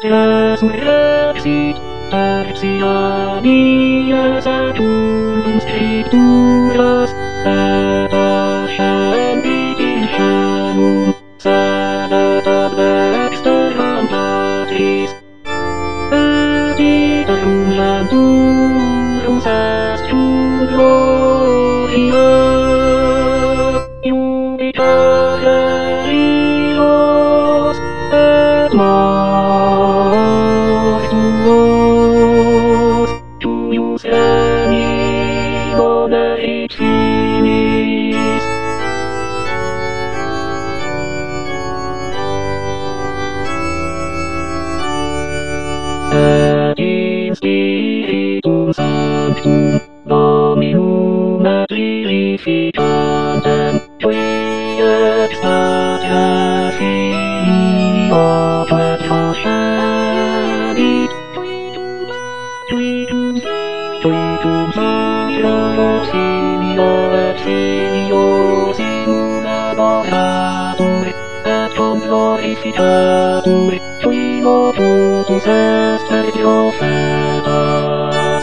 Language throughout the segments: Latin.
resurrexit, tertianias adunum scripturas, et ascendit in caelum, sedet ad dexteram Patris, et iterum venturus est gloria, Jupiter Eros, et mortuos, tuius regni donerit finis. Et in Spiritum Sanctum, Dominum et vivificantem, qui extate Filio et procedit, tuitum Filio et Filios in adoratur, et cum glorificatur, qui locutus est per profetas.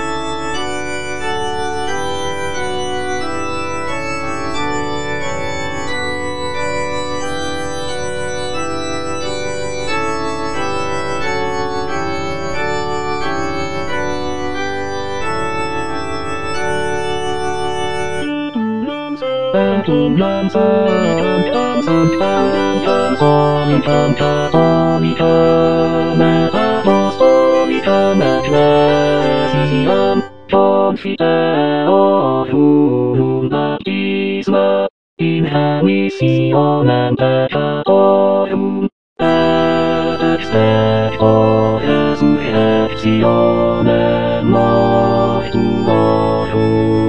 Sanctum sanctam sanctam sonicam catholicam et apostolicam ecclesiam confiteorum baptisma in remissionem peccatorum et expecto resurrectionem mortuorum.